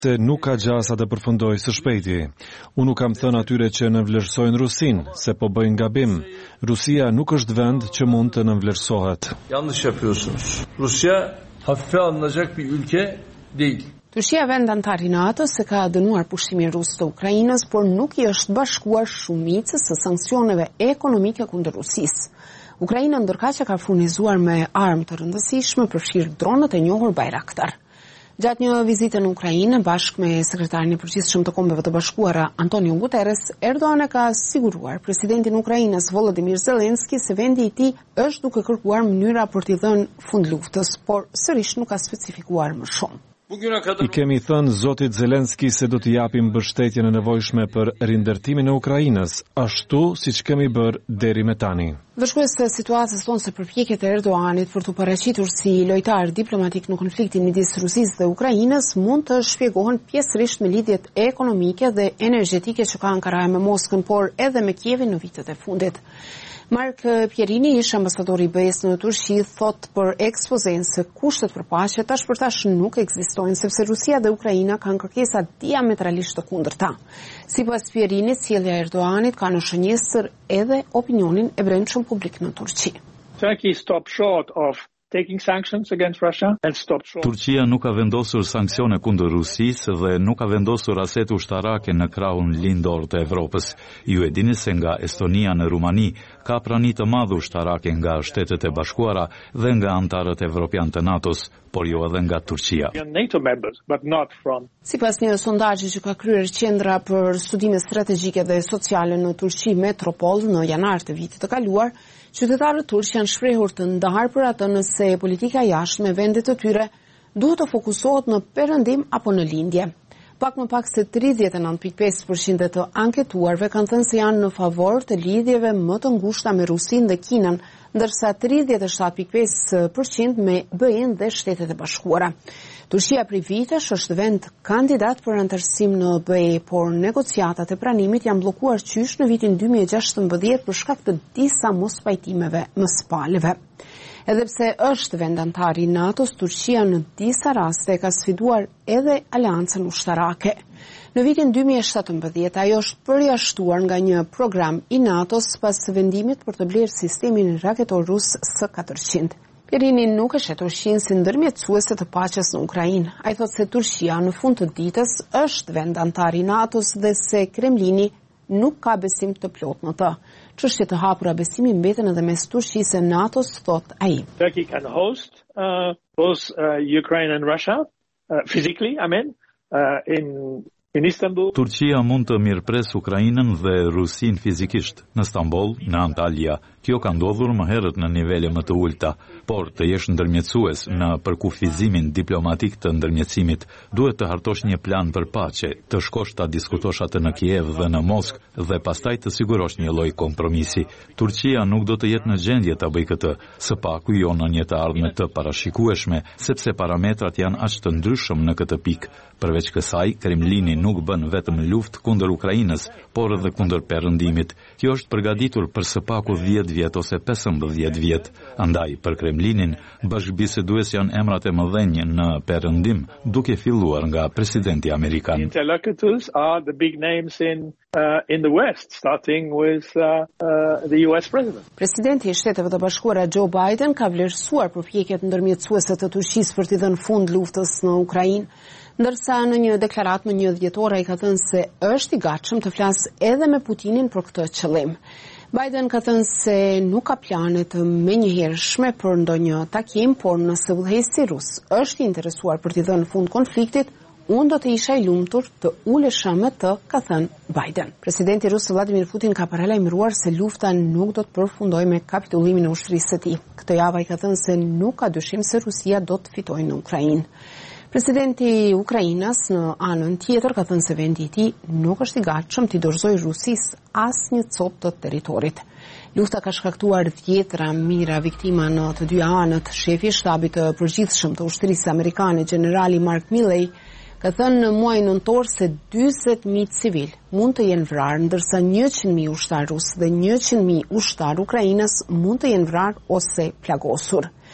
Se nuk ka gjasa të përfundoj së shpejti. Unë nuk kam thënë atyre që nënvlerësojnë Rusin, se po bëjnë gabim. Rusia nuk është vend që mund të nënvlerësohet. Yanlış yapıyorsunuz. Rusya hafife alınacak bir ülke değil. Turqia vend antar i NATO-s se ka dënuar pushimin rus të Ukrainës, por nuk i është bashkuar shumicës së sanksioneve ekonomike kundër Rusisë. Ukraina ndërkaq që ka furnizuar me armë të rëndësishme, përfshirë dronët e njohur Bayraktar. Gjatë një vizite në Ukrainë, bashkë me sekretarin e përgjithshëm të Kombeve të Bashkuara Antonio Guterres, Erdogan e ka siguruar presidentin e Ukrainës Volodymyr Zelensky se vendi i tij është duke kërkuar mënyra për t'i dhënë fund luftës, por sërish nuk ka specifikuar më shumë. I kemi thënë zotit Zelensky se do t'i japim mbështetjen e nevojshme për rindërtimin e Ukrainës, ashtu siç kemi bërë deri me tani. Vëshkrues të situatës thonë se përpjekjet e Erdoganit për të paraqitur si lojtar diplomatik në konfliktin midis Rusisë dhe Ukrainës mund të shpjegohen pjesërisht me lidhjet ekonomike dhe energjetike që ka Ankara me Moskën, por edhe me Kievin në vitet e fundit. Mark Pierini, ish ambasadori i BE-s në Turqi, thot për ekspozen se kushtet për paqe tash për tash nuk ekzistojnë, sepse Rusia dhe Ukraina kanë kërkesa diametralisht të kundërta. Sipas Pierinit, sjellja e Erdoganit ka në shënjesër edhe opinionin e brendshëm publik në Turqi. Turkey stopped short of taking sanctions against Russia and stopped short. Turqia nuk ka vendosur sanksione kundër Rusisë dhe nuk ka vendosur aset ushtarake në krahun lindor të Evropës. Ju e dini se nga Estonia në Rumani ka prani të madhe ushtarake nga Shtetet e Bashkuara dhe nga antarët evropian të NATO-s, por jo edhe nga Turqia. NATO members, but not from. Sipas një sondazhi që ka kryer Qendra për Studime Strategjike dhe Sociale në Turqi Metropol në janar të vitit të kaluar, qytetarët turq janë shprehur të ndarë për atë nëse politika jashtme e vendit të tyre duhet të fokusohet në perëndim apo në lindje. Pak më pak se 39.5% të anketuarve kanë thënë se janë në favor të lidhjeve më të ngushta me Rusinë dhe Kinën, ndërsa 37.5% me BE-n dhe Shtetet e Bashkuara. Turqia prej vitesh është vend kandidat për antarësim në BE, por negociatat e pranimit janë bllokuar qysh në vitin 2016 për shkak të disa mospajtimeve mëspalëve. Edhe pse është vend antar i NATO-s, Turqia në disa raste ka sfiduar edhe aleancën ushtarake. Në vitin 2017 ajo është përjashtuar nga një program i NATO-s pas vendimit për të blerë sistemin raketor rus S-400. Pierini nuk e shet Turqinë si ndërmjetësuese të paqes në Ukrainë. Ai thotë se Turqia në fund të ditës është vend antar i NATO-s dhe se Kremlini nuk ka besim të plot në të. Çështje të hapura besimi mbeten edhe mes Turqisë e NATO-s, thot ai. Turkey can host both Ukraine and Russia physically, in Istanbul. Turqia mund të mirëpres Ukrainën dhe Rusin fizikisht në Stamboll, në Antalya. Kjo ka ndodhur më herët në nivele më të ulta, por të jesh ndërmjetësues në përkufizimin diplomatik të ndërmjetësimit, duhet të hartosh një plan për paqe, të shkosh ta diskutosh atë në Kiev dhe në Moskë dhe pastaj të sigurosh një lloj kompromisi. Turqia nuk do të jetë në gjendje ta bëjë këtë, së paku jo në një të ardhme të parashikueshme, sepse parametrat janë aq të ndryshëm në këtë pikë. Përveç kësaj, Kremlini nuk bën vetëm luftë kundër Ukrainës, por edhe kundër perëndimit. Kjo është përgatitur për së paku 10 vjet ose 15 vjet. Andaj, për Kremlinin, bashkëbisedues janë emrat e mëdhenj në perëndim, duke filluar nga presidenti amerikan. Interlocutors are the big names in the West, starting with the US president. Presidenti i Shteteve të Bashkuara Joe Biden ka vlerësuar përpjekjet ndërmjetësuese të Turqisë për t'i dhënë fund luftës në Ukrainë, ndërsa në një deklaratë më 1 dhjetor ai ka thënë se është i gatshëm të flasë edhe me Putinin për këtë qëllim. Biden ka thënë se nuk ka plane të menjëhershme për ndonjë takim, por nëse udhëheqësi rus është i interesuar për t'i dhënë fund konfliktit, unë do të isha i lumtur të ulesha me të, ka thënë Biden. Presidenti rus Vladimir Putin ka paralajmëruar se lufta nuk do të përfundojë me kapitullimin e ushtrisë së tij. Këtë javë ai ka thënë se nuk ka dyshim se Rusia do të fitojë në Ukrainë. Presidenti i Ukrainës në anën tjetër ka thënë se vendi i tij nuk është i gatshëm t'i dorëzojë Rusisë asnjë copë të territorit. Lufta ka shkaktuar 10 mijëra viktima në të dy anët. Shefi i shtabit të përgjithshëm të ushtrisë amerikane, generali Mark Milley, ka thënë në muajin nëntor se 40.000 civil mund të jenë vrarë, ndërsa 100.000 ushtar rus dhe 100.000 ushtar ukrainës mund të jenë vrarë ose plagosur.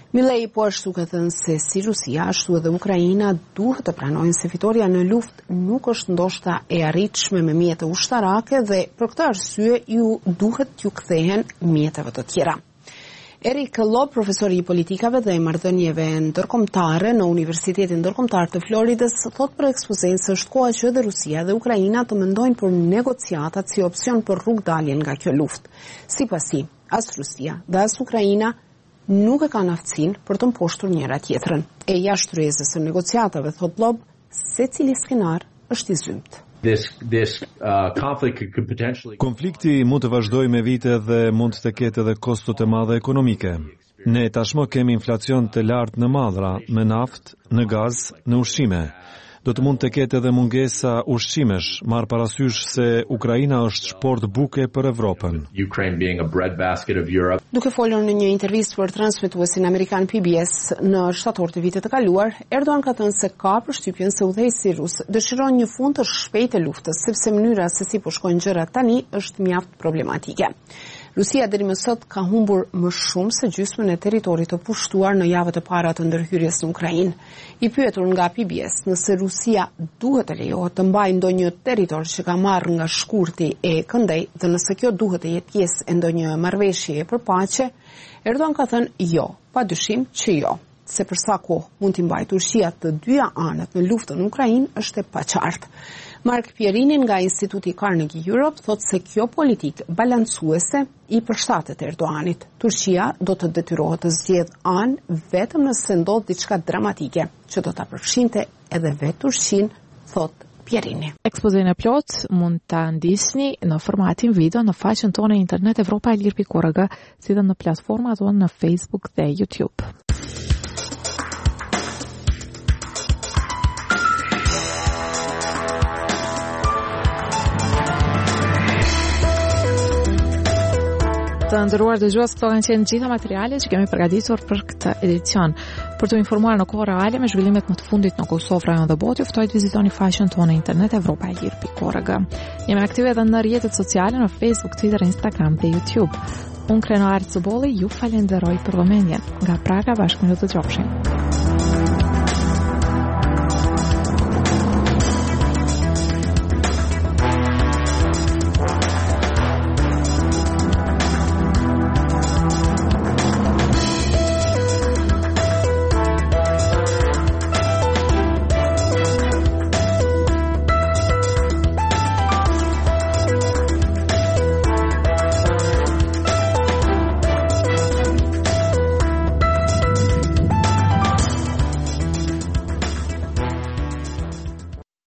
Milley po ashtu ka thënë se si Rusia ashtu edhe Ukraina duhet të pranojnë se fitoria në luftë nuk është ndoshta e arritshme me mjete ushtarake dhe për këtë arsye ju duhet t'ju kthehen mjeteve të tjera. Erik Lob, profesori i politikave dhe marrëdhënieve ndërkombëtare në Universitetin Ndërkombëtar të Floridës, thot për ekspozenë se është koha që edhe Rusia dhe Ukraina të mendojnë për negociatat si opsion për rrugdaljen nga kjo luftë. Sipas tij, as Rusia dhe as Ukraina nuk e kanë aftësinë për të mposhtur njëra tjetrën. E jashtë ryezës së negociatave, thot Lob, secili skenar është i zymt. Konflikti mund të vazhdojë me vite dhe mund të ketë edhe kostot e mëdha ekonomike. Ne tashmë kemi inflacion të lartë në mallra, me naftë, në gaz, në ushqime. Do të mund të ketë edhe mungesa ushqimesh, marr parasysh se Ukraina është shport buke për Evropën. Duke folur në një intervistë për transmetuesin amerikan PBS në shtator të vitit të kaluar, Erdogan ka thënë se ka përshtypjen se udhëheqësi rus dëshiron një fund të shpejtë të luftës, sepse mënyra se si po shkojnë gjërat tani është mjaft problematike. Rusia deri më sot ka humbur më shumë se gjysmën e territorit të pushtuar në javët e para të ndërhyrjes në Ukrainë. I pyetur nga PBS nëse Rusia duhet të lejohet të mbajë ndonjë territor që ka marrë nga shkurti e këndej dhe nëse kjo duhet të jetë pjesë e ndonjë marrëveshjeje për paqe, Erdogan ka thënë jo, padyshim që jo. Se për sa kohë mund t'i mbajë Turqia të dyja anët në luftën në Ukrainë është e paqartë. Mark Pierini nga Instituti Carnegie Europe thot se kjo politik balancuese i përshtatet Erdoganit. Turqia do të detyrohet të zgjedhë anë vetëm nëse ndodh diçka dramatike që do ta përfshinte edhe vetë Turqinë, thot Pierini. Ekspozën e plot mund ta ndisni në formatin video në faqen tonë internet evropaelir.org, si dhe në platformat tonë në Facebook dhe YouTube. Të nderuar dëgjues, këto kanë qenë gjitha materialet që kemi përgatitur për këtë edicion. Për të informuar në kohë reale me zhvillimet më të fundit në Kosovë, rajon dhe botë, ju ftoj të vizitoni faqen tonë internet evropaelir.org. Jemi aktive edhe në rrjetet sociale në Facebook, Twitter, Instagram dhe YouTube. Unë Kreno Artëbolli ju falenderoj për vëmendjen. Nga Praga bashkë me të dëgjofshim.